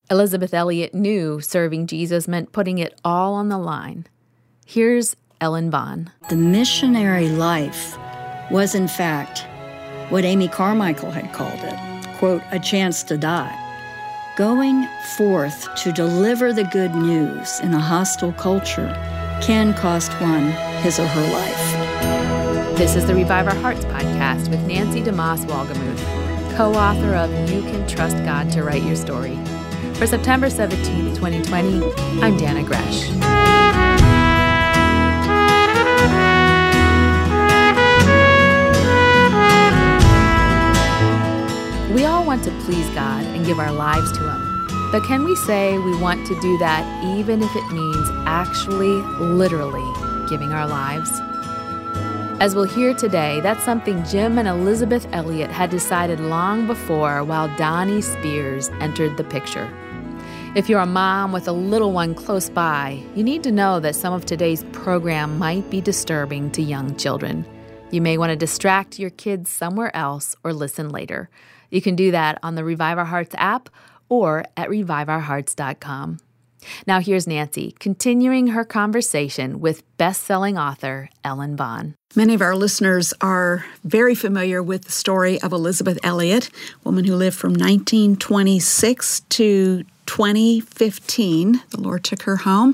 Elisabeth Elliot knew serving Jesus meant putting it all on the line. Here's Ellen Vaughn. The missionary life was, in fact, what Amy Carmichael had called it, quote, a chance to die. Going forth to deliver the good news in a hostile culture can cost one his or her life. This is the Revive Our Hearts podcast with Nancy DeMoss Wolgemuth, co-author of You Can Trust God to Write Your Story. For September 17th, 2020, I'm Dana Gresh. We all want to please God and give our lives to Him. But can we say we want to do that even if it means actually, literally giving our lives? As we'll hear today, that's something Jim and Elisabeth Elliot had decided long before while Donnie Spears entered the picture. If you're a mom with a little one close by, you need to know that some of today's program might be disturbing to young children. You may want to distract your kids somewhere else or listen later. You can do that on the Revive Our Hearts app or at reviveourhearts.com. Now here's Nancy, continuing her conversation with best-selling author Ellen Vaughn. Many of our listeners are very familiar with the story of Elisabeth Elliot, a woman who lived from 1926 to 2015. The Lord took her home,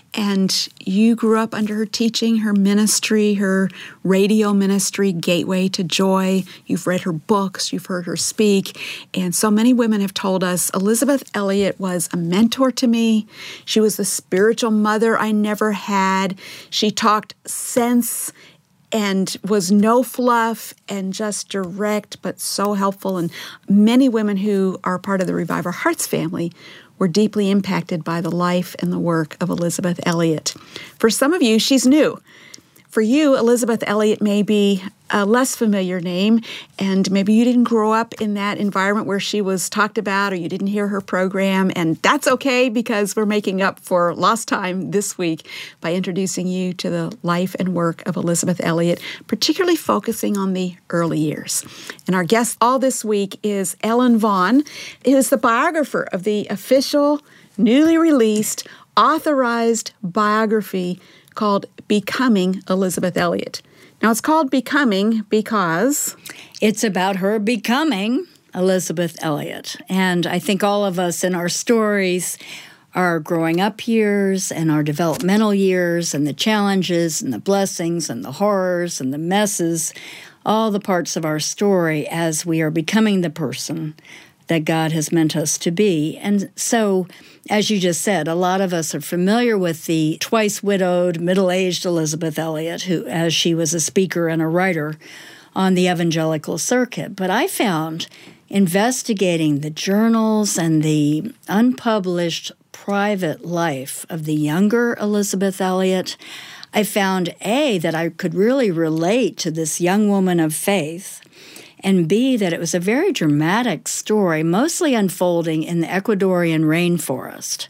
and you grew up under her teaching, her ministry, her radio ministry, Gateway to Joy. You've read her books, you've heard her speak, and so many women have told us Elisabeth Elliot was a mentor to me. She was the spiritual mother I never had. She talked sense and was no fluff and just direct, but so helpful. And many women who are part of the Revive Our Hearts family were deeply impacted by the life and the work of Elisabeth Elliot. For some of you, she's new. For you, Elisabeth Elliot may be a less familiar name, and maybe you didn't grow up in that environment where she was talked about, or you didn't hear her program, and that's okay because we're making up for lost time this week by introducing you to the life and work of Elisabeth Elliot, particularly focusing on the early years. And our guest all this week is Ellen Vaughn, who is the biographer of the official, newly released, authorized biography called Becoming Elisabeth Elliot. Now, it's called Becoming because it's about her becoming Elisabeth Elliot. And I think all of us in our stories, our growing up years and our developmental years and the challenges and the blessings and the horrors and the messes, all the parts of our story as we are becoming the person that God has meant us to be. And so, as you just said, a lot of us are familiar with the twice-widowed, middle-aged Elisabeth Elliot, who, as she was a speaker and a writer on the evangelical circuit. But I found, investigating the journals and the unpublished private life of the younger Elisabeth Elliot, I found, A, that I could really relate to this young woman of faith, and B, that it was a very dramatic story, mostly unfolding in the Ecuadorian rainforest,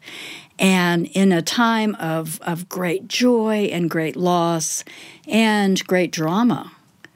and in a time of great joy and great loss and great drama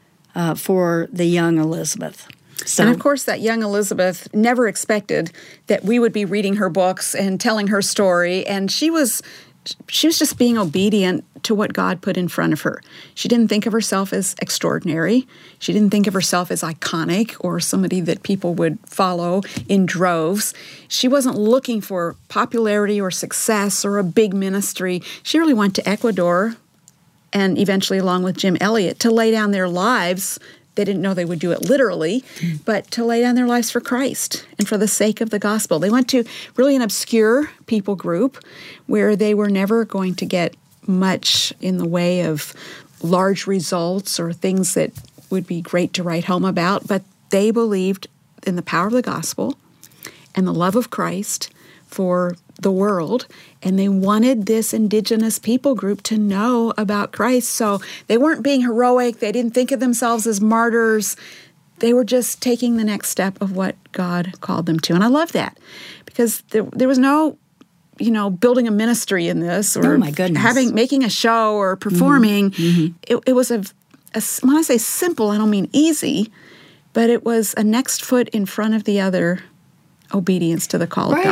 for the young Elizabeth. So, and of course, that young Elizabeth never expected that we would be reading her books and telling her story, and she was just being obedient to what God put in front of her. She didn't think of herself as extraordinary. She didn't think of herself as iconic or somebody that people would follow in droves. She wasn't looking for popularity or success or a big ministry. She really went to Ecuador and eventually along with Jim Elliot to lay down their lives. They didn't know they would do it literally, but to lay down their lives for Christ and for the sake of the gospel. They went to really an obscure people group where they were never going to get much in the way of large results or things that would be great to write home about, but they believed in the power of the gospel and the love of Christ for the world, and they wanted this indigenous people group to know about Christ. So they weren't being heroic. They didn't think of themselves as martyrs. They were just taking the next step of what God called them to. And I love that because there was no, building a ministry in this or oh my goodness. making a show or performing. Mm-hmm. It was when I say simple, I don't mean easy, but it was a next foot in front of the other obedience to the call of God.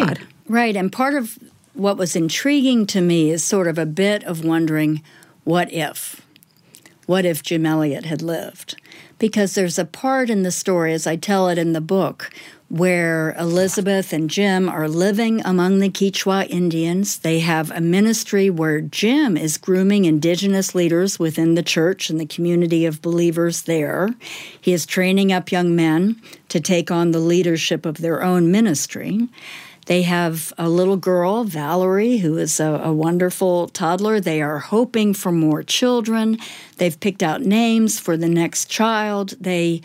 Right, and part of what was intriguing to me is sort of a bit of wondering, what if? What if Jim Elliot had lived? Because there's a part in the story, as I tell it in the book, where Elizabeth and Jim are living among the Quechua Indians. They have a ministry where Jim is grooming indigenous leaders within the church and the community of believers there. He is training up young men to take on the leadership of their own ministry. They have a little girl, Valerie, who is a wonderful toddler. They are hoping for more children. They've picked out names for the next child.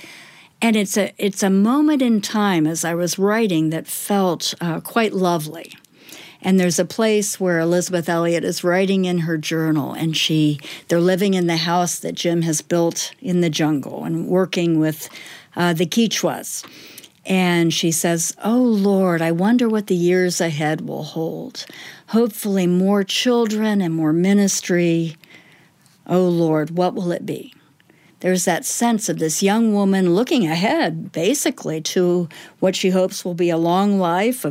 And it's a moment in time, as I was writing, that felt quite lovely. And there's a place where Elizabeth Elliot is writing in her journal, and they're living in the house that Jim has built in the jungle and working with the Quechuas. And she says, "Oh, Lord, I wonder what the years ahead will hold. Hopefully more children and more ministry. Oh, Lord, what will it be?" There's that sense of this young woman looking ahead, basically, to what she hopes will be a long life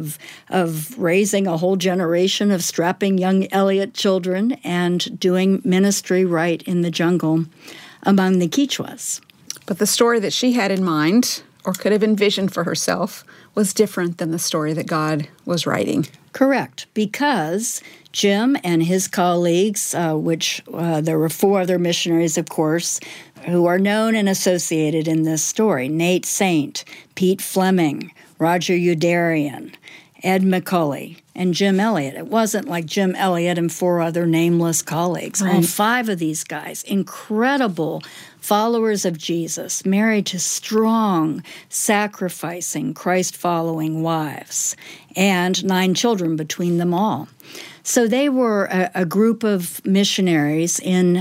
of raising a whole generation of strapping young Elliot children and doing ministry right in the jungle among the Quechuas. But the story that she had in mind, or could have envisioned for herself, was different than the story that God was writing. Correct, because Jim and his colleagues, which there were 4 other missionaries, of course, who are known and associated in this story: Nate Saint, Pete Fleming, Roger Youderian, Ed McCulley, and Jim Elliot. It wasn't like Jim Elliot and 4 other nameless colleagues. Right. All 5 of these guys, incredible followers of Jesus, married to strong, sacrificing, Christ-following wives, and 9 children between them all. So they were a group of missionaries in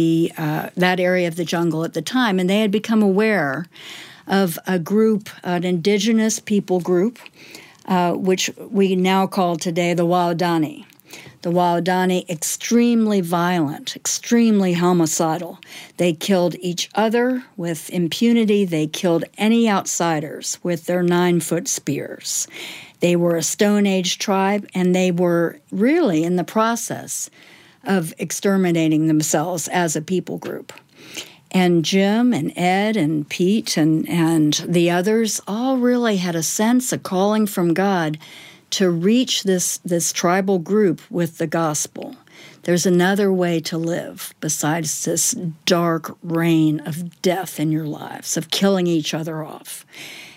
that area of the jungle at the time, and they had become aware of a group, an indigenous people group, which we now call today the Waodani. The Waodani, extremely violent, extremely homicidal. They killed each other with impunity. They killed any outsiders with their 9-foot spears. They were a Stone Age tribe, and they were really in the process of exterminating themselves as a people group. And Jim and Ed and Pete and the others all really had a sense, a calling from God to reach this tribal group with the gospel. There's another way to live besides this dark reign of death in your lives, of killing each other off.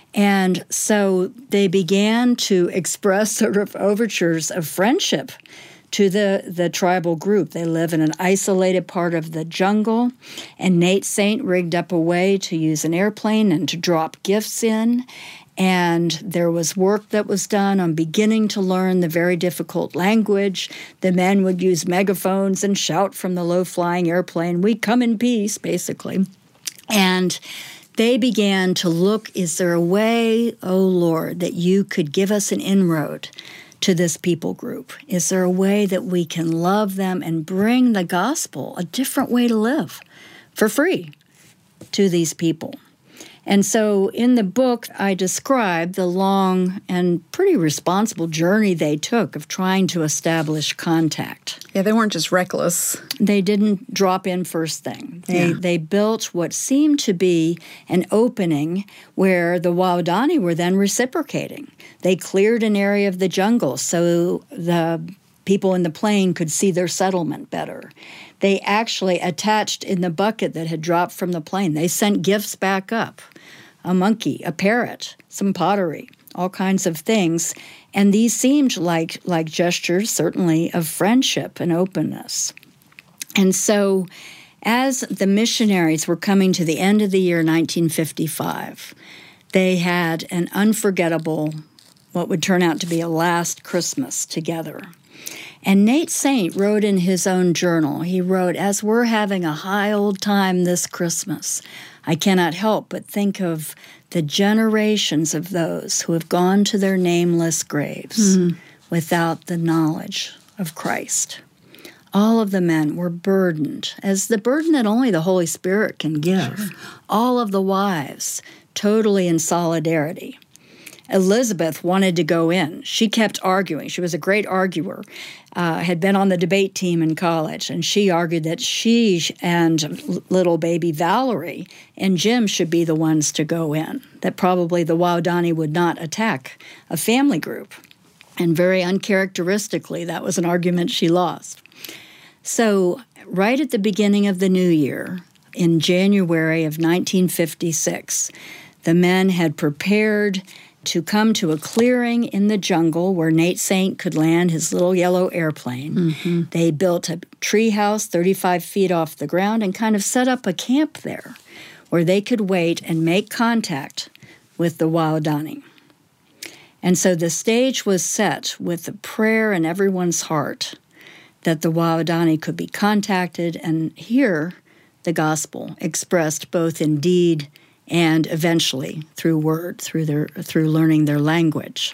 And so they began to express sort of overtures of friendship to the tribal group. They live in an isolated part of the jungle, and Nate Saint rigged up a way to use an airplane and to drop gifts in. And there was work that was done on beginning to learn the very difficult language. The men would use megaphones and shout from the low-flying airplane, "We come in peace," basically. And they began to look, is there a way, oh Lord, that you could give us an inroad to this people group? Is there a way that we can love them and bring the gospel, a different way to live, for free to these people? And so in the book, I describe the long and pretty responsible journey they took of trying to establish contact. Yeah, they weren't just reckless. They didn't drop in first thing. They built what seemed to be an opening where the Waodani were then reciprocating. They cleared an area of the jungle so the people in the plain could see their settlement better. They actually attached in the bucket that had dropped from the plane, they sent gifts back up. A monkey, a parrot, some pottery, all kinds of things. And these seemed like gestures, certainly, of friendship and openness. And so as the missionaries were coming to the end of the year 1955, they had an unforgettable, what would turn out to be a last Christmas together. And Nate Saint wrote in his own journal, he wrote, "As we're having a high old time this Christmas, I cannot help but think of the generations of those who have gone to their nameless graves without the knowledge of Christ." All of the men were burdened, as the burden that only the Holy Spirit can give. Sure. All of the wives, totally in solidarity. Elizabeth wanted to go in. She kept arguing. She was a great arguer, had been on the debate team in college, and she argued that she and little baby Valerie and Jim should be the ones to go in, that probably the Waodani would not attack a family group. And very uncharacteristically, that was an argument she lost. So right at the beginning of the new year, in January of 1956, the men had prepared to come to a clearing in the jungle where Nate Saint could land his little yellow airplane. Mm-hmm. They built a tree house 35 feet off the ground and kind of set up a camp there where they could wait and make contact with the Waodani. And so the stage was set with the prayer in everyone's heart that the Waodani could be contacted and hear the gospel expressed both in deed and eventually through word, through learning their language.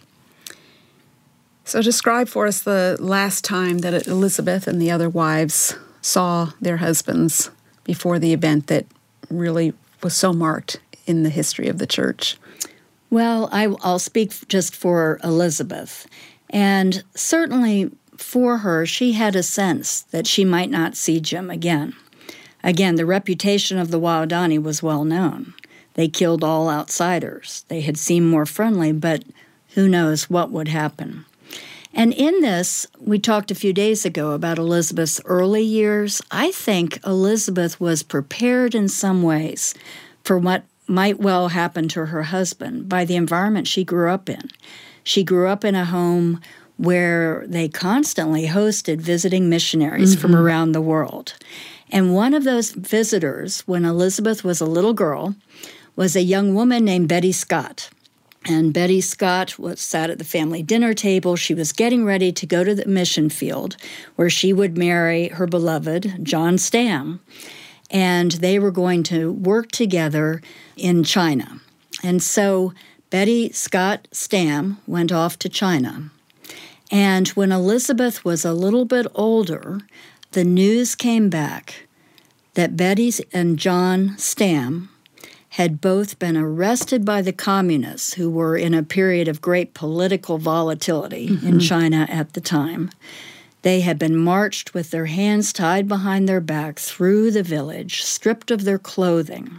So describe for us the last time that Elizabeth and the other wives saw their husbands before the event that really was so marked in the history of the church. Well, I'll speak just for Elizabeth. And certainly for her, she had a sense that she might not see Jim again. Again, the reputation of the Waodani was well known. They killed all outsiders. They had seemed more friendly, but who knows what would happen. And in this, we talked a few days ago about Elizabeth's early years. I think Elizabeth was prepared in some ways for what might well happen to her husband by the environment she grew up in. She grew up in a home where they constantly hosted visiting missionaries from around the world. And one of those visitors, when Elizabeth was a little girl, was a young woman named Betty Scott. And Betty Scott sat at the family dinner table. She was getting ready to go to the mission field where she would marry her beloved, John Stam. And they were going to work together in China. And so Betty Scott Stam went off to China. And when Elizabeth was a little bit older, the news came back that Betty and John Stam had both been arrested by the communists, who were in a period of great political volatility in China at the time. They had been marched with their hands tied behind their back through the village, stripped of their clothing.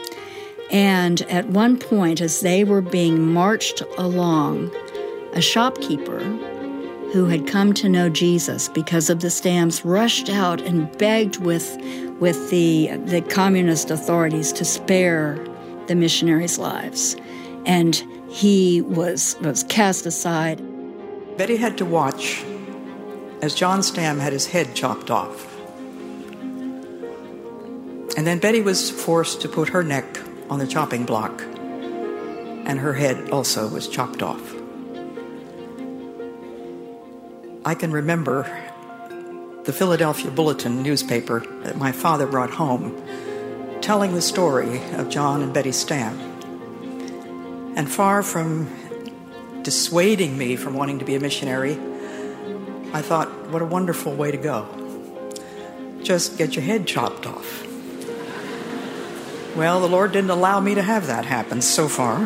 And at one point, as they were being marched along, a shopkeeper who had come to know Jesus because of the Stams rushed out and begged with the communist authorities to spare the missionaries' lives. And he was cast aside. Betty had to watch as John Stam had his head chopped off. And then Betty was forced to put her neck on the chopping block, and her head also was chopped off. I can remember the Philadelphia Bulletin newspaper that my father brought home telling the story of John and Betty Stam. And far from dissuading me from wanting to be a missionary, I thought, what a wonderful way to go. Just get your head chopped off. Well, the Lord didn't allow me to have that happen so far.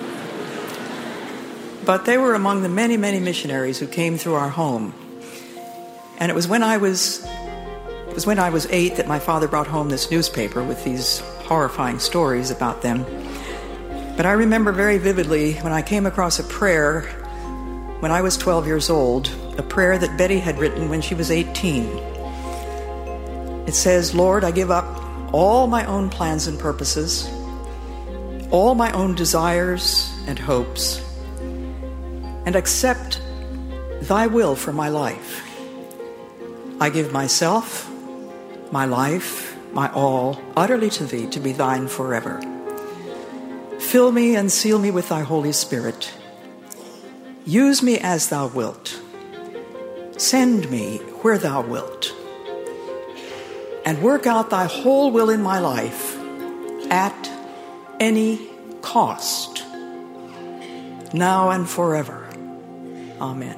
But they were among the many, many missionaries who came through our home. And it was when I was 8 that my father brought home this newspaper with these horrifying stories about them. But I remember very vividly when I came across a prayer when I was 12 years old, a prayer that Betty had written when she was 18. It says, Lord, I give up all my own plans and purposes, all my own desires and hopes, and accept thy will for my life. I give myself, my life, my all, utterly to thee, to be thine forever. Fill me and seal me with thy Holy Spirit. Use me as thou wilt. Send me where thou wilt. And work out thy whole will in my life at any cost, now and forever. Amen.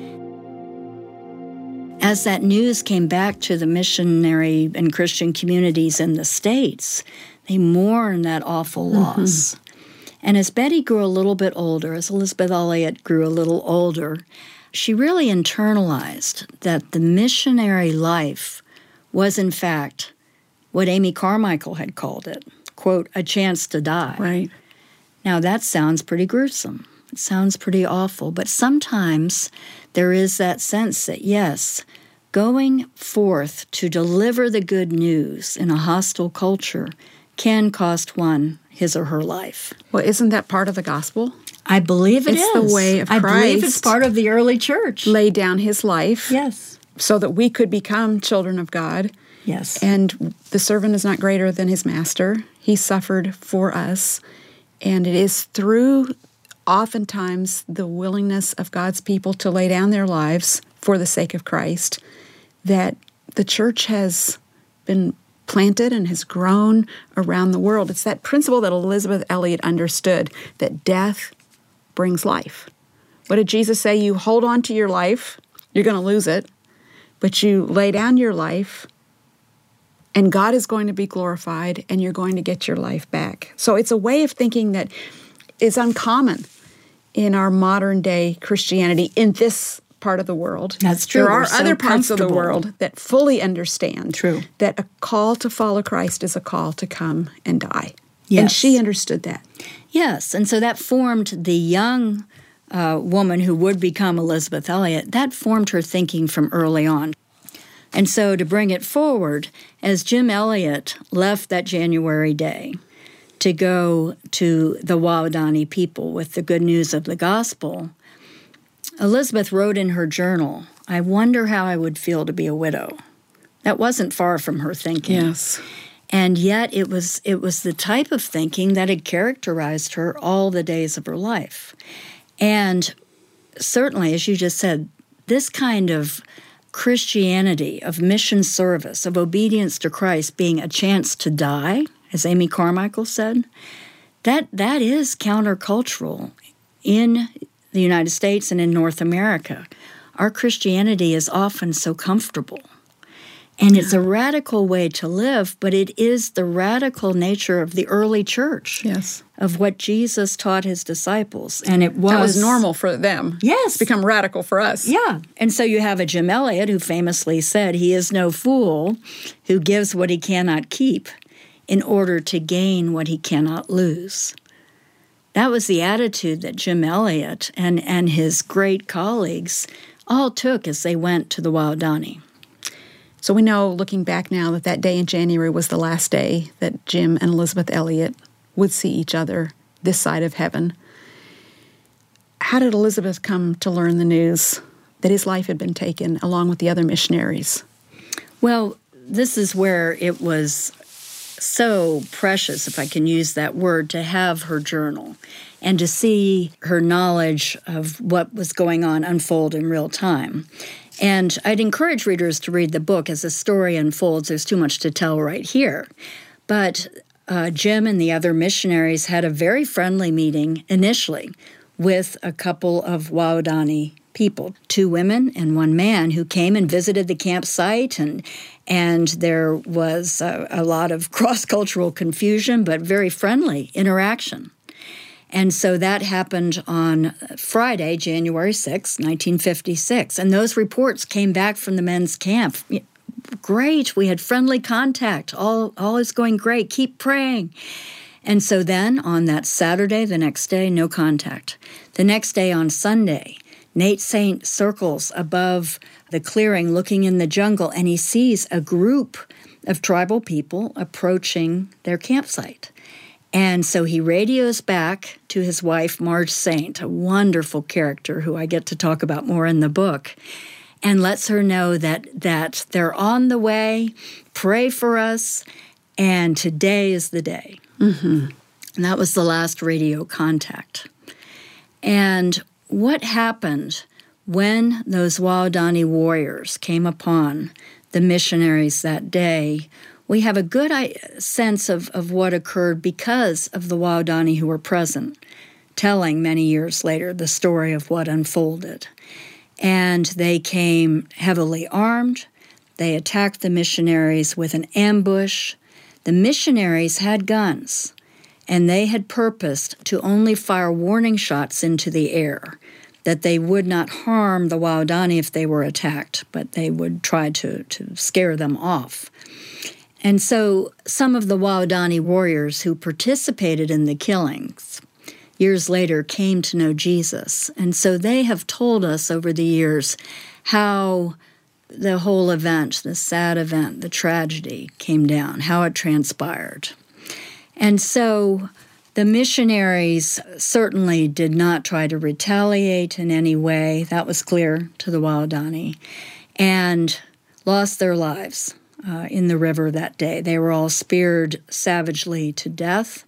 As that news came back to the missionary and Christian communities in the States, they mourned that awful loss. And as Betty grew a little bit older, as Elisabeth Elliot grew a little older, she really internalized that the missionary life was, in fact, what Amy Carmichael had called it, quote, a chance to die. Right. Now, that sounds pretty gruesome. It sounds pretty awful. But sometimes there is that sense that, yes, going forth to deliver the good news in a hostile culture can cost one his or her life. Well, isn't that part of the gospel? I believe it is. It's the way of Christ. I believe it's part of the early church. Laid down his life. Yes. So that we could become children of God. Yes. And the servant is not greater than his master. He suffered for us. And it is through, oftentimes, the willingness of God's people to lay down their lives for the sake of Christ that the church has been planted and has grown around the world. It's that principle that Elisabeth Elliot understood, that death brings life. What did Jesus say? You hold on to your life, you're going to lose it, but you lay down your life, and God is going to be glorified, and you're going to get your life back. So it's a way of thinking that is uncommon in our modern-day Christianity in this part of the world. That's true. There are We're so other parts of the comfortable. world that fully understand True. that a call to follow Christ is a call to come and die. Yes. And she understood that. Yes, and so that formed the young woman who would become Elisabeth Elliot. That formed her thinking from early on. And so to bring it forward, as Jim Elliot left that January day to go to the Waodani people with the good news of the gospel, Elisabeth wrote in her journal, I wonder how I would feel to be a widow. That wasn't far from her thinking. Yes. And yet it was the type of thinking that had characterized her all the days of her life. And certainly, as you just said, this kind of Christianity, of mission service, of obedience to Christ being a chance to die, as Amy Carmichael said, that is countercultural in the United States and in North America. Our Christianity is often so comfortable. And it's a radical way to live, but it is the radical nature of the early church. Yes. Of what Jesus taught his disciples. And it was... That was normal for them. Yes. It's become radical for us. Yeah. And so you have a Jim Elliot who famously said, he is no fool who gives what he cannot keep in order to gain what he cannot lose. That was the attitude that Jim Elliot and his great colleagues all took as they went to the Waodani. So we know, looking back now, that day in January was the last day that Jim and Elisabeth Elliot would see each other this side of heaven. How did Elisabeth come to learn the news that his life had been taken along with the other missionaries? Well, this is where it was so precious, if I can use that word, to have her journal and to see her knowledge of what was going on unfold in real time. And I'd encourage readers to read the book as the story unfolds. There's too much to tell right here. But Jim and the other missionaries had a very friendly meeting initially with a couple of Waodani people, 2 women and 1 man, who came and visited the campsite, and there was a lot of cross-cultural confusion, but very friendly interaction. And so that happened on Friday, January 6, 1956. And those reports came back from the men's camp. Great, we had friendly contact. All is going great. Keep praying. And so then on that Saturday, the next day, no contact. The next day on Sunday, Nate Saint circles above the clearing looking in the jungle, and he sees a group of tribal people approaching their campsite. And so he radios back to his wife, Marge Saint, a wonderful character who I get to talk about more in the book, and lets her know that they're on the way, pray for us, and today is the day. Mm-hmm. And that was the last radio contact. And what happened when those Waodani warriors came upon the missionaries that day? We have a good sense of what occurred because of the Waodani who were present, telling many years later the story of what unfolded. And they came heavily armed. They attacked the missionaries with an ambush. The missionaries had guns, and they had purposed to only fire warning shots into the air, that they would not harm the Waodani if they were attacked, but they would try to scare them off. And so some of the Waodani warriors who participated in the killings years later came to know Jesus. And so they have told us over the years how the whole event, the sad event, the tragedy came down, how it transpired. And so the missionaries certainly did not try to retaliate in any way. That was clear to the Waodani, and lost their lives in the river that day. They were all speared savagely to death.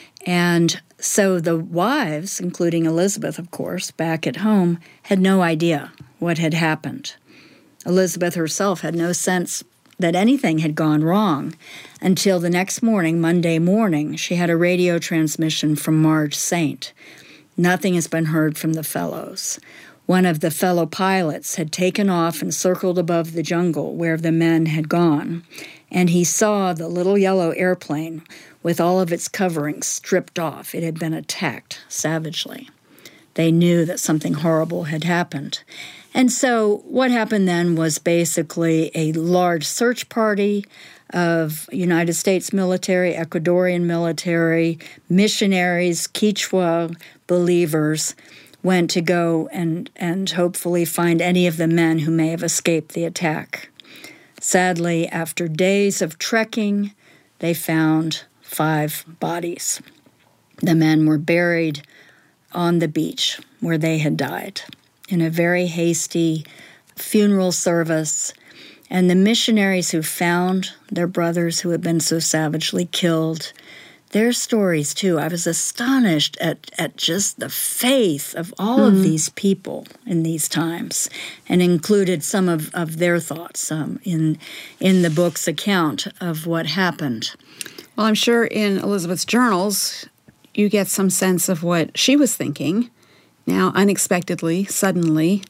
And so the wives, including Elizabeth, of course, back at home, had no idea what had happened. Elizabeth herself had no sense that anything had gone wrong until the next morning, Monday morning, she had a radio transmission from Marge Saint. Nothing has been heard from the fellows. One of the fellow pilots had taken off and circled above the jungle where the men had gone, and he saw the little yellow airplane with all of its coverings stripped off. It had been attacked savagely. They knew that something horrible had happened. And so what happened then was basically a large search party of United States military, Ecuadorian military, missionaries, Quechua believers went to go and hopefully find any of the men who may have escaped the attack. Sadly, after days of trekking, they found 5 bodies. The men were buried on the beach where they had died in a very hasty funeral service. And the missionaries who found their brothers who had been so savagely killed, their stories too, I was astonished at just the faith of all of these people in these times, and included some of their thoughts in the book's account of what happened. Well, I'm sure in Elizabeth's journals, you get some sense of what she was thinking. Now, unexpectedly, suddenly,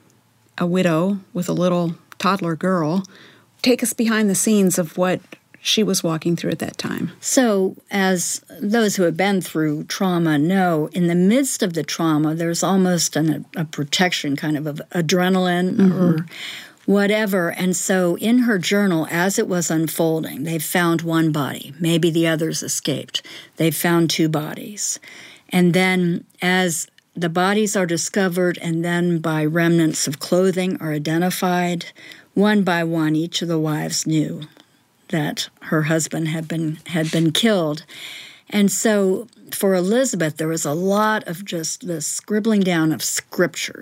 a widow with a little toddler girl. Take us behind the scenes of what she was walking through at that time. So, as those who have been through trauma know, in the midst of the trauma, there's almost a protection kind of adrenaline or whatever. And so in her journal, as it was unfolding, they found 1 body. Maybe the others escaped. They found 2 bodies. And then as the bodies are discovered and then by remnants of clothing are identified, one by one, each of the wives knew that her husband had been killed. And so for Elizabeth, there was a lot of just the scribbling down of scripture.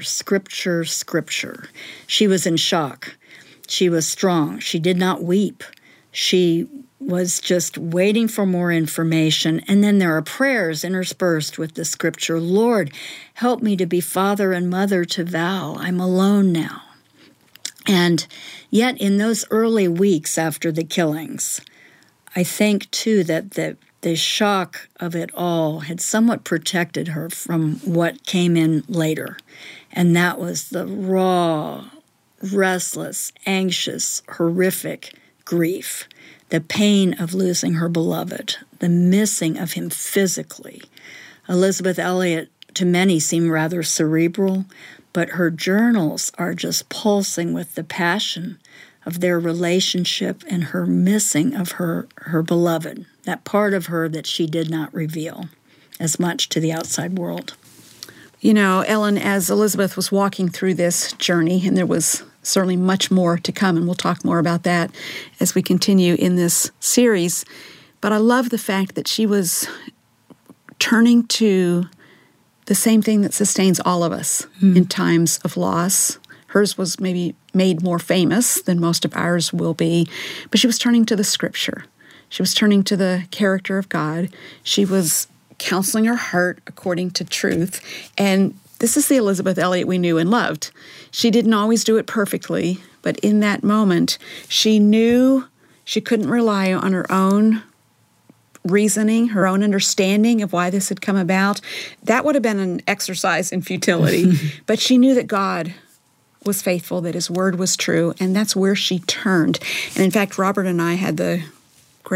She was in shock. She was strong. She did not weep. She was just waiting for more information. And then there are prayers interspersed with the scripture, Lord, help me to be father and mother to Val. I'm alone now. And yet in those early weeks after the killings, I think, too, that the shock of it all had somewhat protected her from what came in later. And that was the raw, restless, anxious, horrific grief, the pain of losing her beloved, the missing of him physically. Elizabeth Elliot, to many, seemed rather cerebral, but her journals are just pulsing with the passion of their relationship and her missing of her beloved, that part of her that she did not reveal as much to the outside world. You know, Ellen, as Elizabeth was walking through this journey, and there was certainly much more to come, and we'll talk more about that as we continue in this series, but I love the fact that she was turning to the same thing that sustains all of us in times of loss. Hers was maybe made more famous than most of ours will be, but she was turning to the scripture. She was turning to the character of God. She was counseling her heart according to truth. And this is the Elizabeth Elliot we knew and loved. She didn't always do it perfectly, but in that moment, she knew she couldn't rely on her own reasoning, her own understanding of why this had come about. That would have been an exercise in futility. But she knew that God was faithful, that his word was true, and that's where she turned. And in fact, Robert and I had the great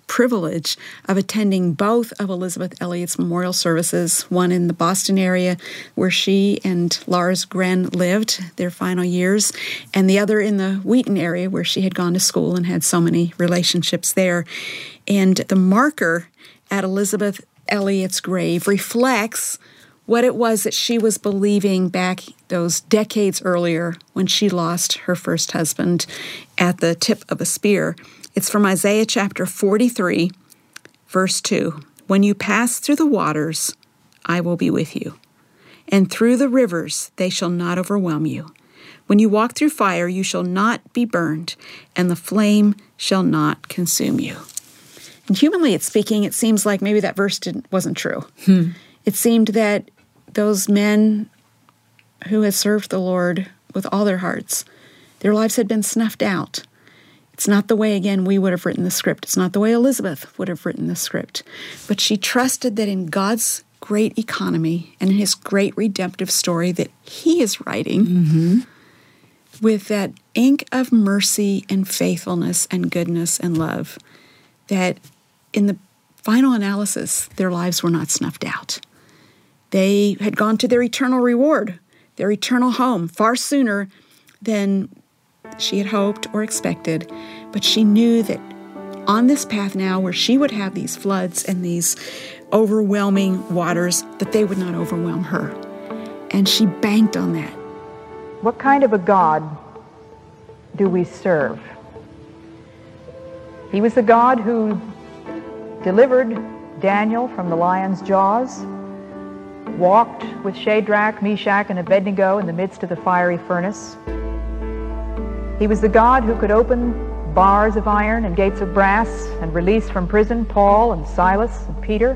privilege of attending both of Elizabeth Elliot's memorial services, one in the Boston area where she and Lars Gren lived their final years, and the other in the Wheaton area where she had gone to school and had so many relationships there. And the marker at Elizabeth Elliot's grave reflects what it was that she was believing back those decades earlier when she lost her first husband at the tip of a spear. It's from Isaiah chapter 43, verse 2. When you pass through the waters, I will be with you, and through the rivers they shall not overwhelm you. When you walk through fire, you shall not be burned, and the flame shall not consume you. And humanly speaking, it seems like maybe that verse wasn't true. It seemed that those men who had served the Lord with all their hearts, their lives had been snuffed out. It's not the way, again, we would have written the script. It's not the way Elizabeth would have written the script. But she trusted that in God's great economy and in his great redemptive story that he is writing, with that ink of mercy and faithfulness and goodness and love, that in the final analysis, their lives were not snuffed out. They had gone to their eternal reward, their eternal home, far sooner than she had hoped or expected. But she knew that on this path now where she would have these floods and these overwhelming waters, that they would not overwhelm her. And she banked on that. What kind of a God do we serve? He was the God who delivered Daniel from the lion's jaws, walked with Shadrach, Meshach, and Abednego in the midst of the fiery furnace. He was the God who could open bars of iron and gates of brass and release from prison Paul and Silas and Peter.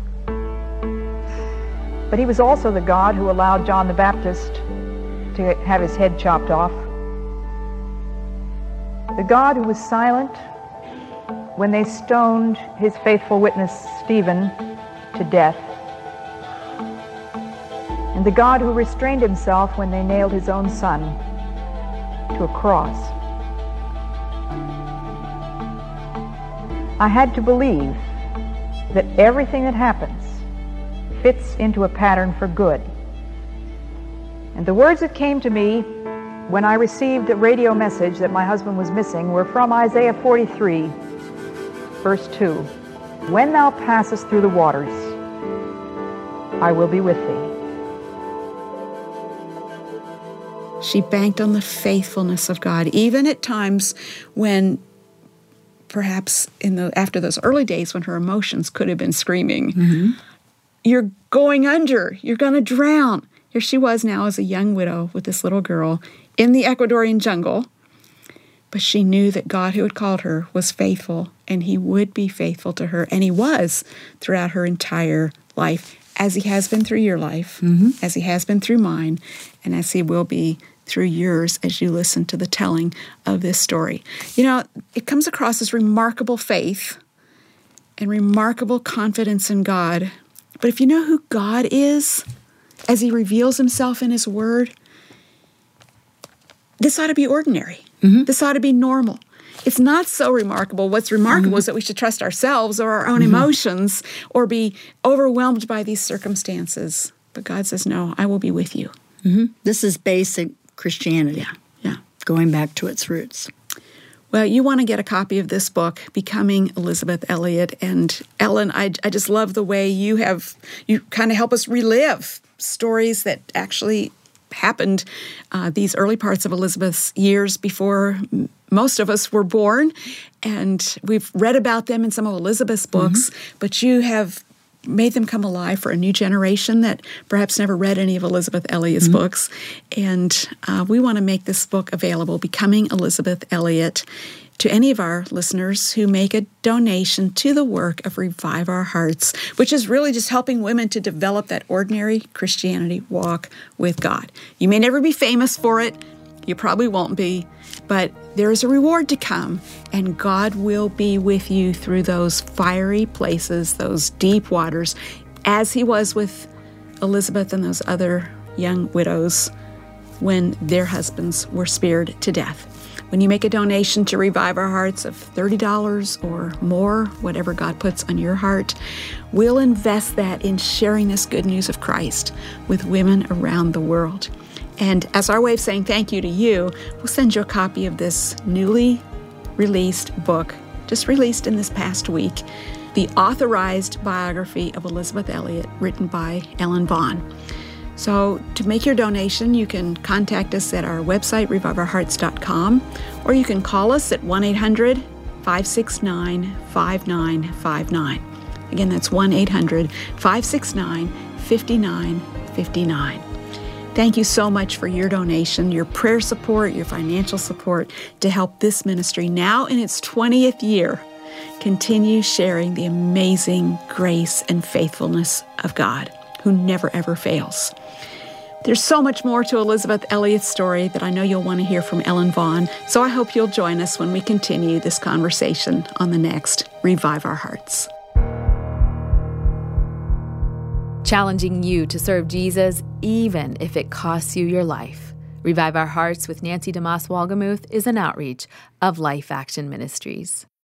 But he was also the God who allowed John the Baptist to have his head chopped off. The God who was silent when they stoned his faithful witness Stephen to death. And the God who restrained himself when they nailed his own son to a cross. I had to believe that everything that happens fits into a pattern for good. And the words that came to me when I received a radio message that my husband was missing were from Isaiah 43, verse 2. When thou passest through the waters, I will be with thee. She banked on the faithfulness of God, even at times when perhaps after those early days when her emotions could have been screaming, you're going under, you're going to drown. Here she was now as a young widow with this little girl in the Ecuadorian jungle, but she knew that God who had called her was faithful, and he would be faithful to her, and he was throughout her entire life, as he has been through your life, as he has been through mine, and as he will be through yours as you listen to the telling of this story. You know, it comes across as remarkable faith and remarkable confidence in God. But if you know who God is, as he reveals himself in his word, this ought to be ordinary. This ought to be normal. It's not so remarkable. What's remarkable is that we should trust ourselves or our own emotions or be overwhelmed by these circumstances. But God says, no, I will be with you. This is basic Christianity. Yeah. Going back to its roots. Well, you want to get a copy of this book, Becoming Elizabeth Elliot. And Ellen, I just love the way you kind of help us relive stories that actually happened these early parts of Elizabeth's years before most of us were born. And we've read about them in some of Elizabeth's books, but you have made them come alive for a new generation that perhaps never read any of Elizabeth Elliot's books. And we want to make this book available, Becoming Elizabeth Elliot, to any of our listeners who make a donation to the work of Revive Our Hearts, which is really just helping women to develop that ordinary Christianity walk with God. You may never be famous for it. You probably won't be. But there is a reward to come, and God will be with you through those fiery places, those deep waters, as he was with Elizabeth and those other young widows when their husbands were speared to death. When you make a donation to Revive Our Hearts of $30 or more, whatever God puts on your heart, we'll invest that in sharing this good news of Christ with women around the world. And as our way of saying thank you to you, we'll send you a copy of this newly released book, just released in this past week, the authorized biography of Elisabeth Elliot, written by Ellen Vaughn. So to make your donation, you can contact us at our website, reviveourhearts.com, or you can call us at 1-800-569-5959. Again, that's 1-800-569-5959. Thank you so much for your donation, your prayer support, your financial support to help this ministry, now in its 20th year, continue sharing the amazing grace and faithfulness of God, who never, ever fails. There's so much more to Elisabeth Elliot's story that I know you'll want to hear from Ellen Vaughn, so I hope you'll join us when we continue this conversation on the next Revive Our Hearts. Challenging you to serve Jesus even if it costs you your life. Revive Our Hearts with Nancy DeMoss Wolgemuth is an outreach of Life Action Ministries.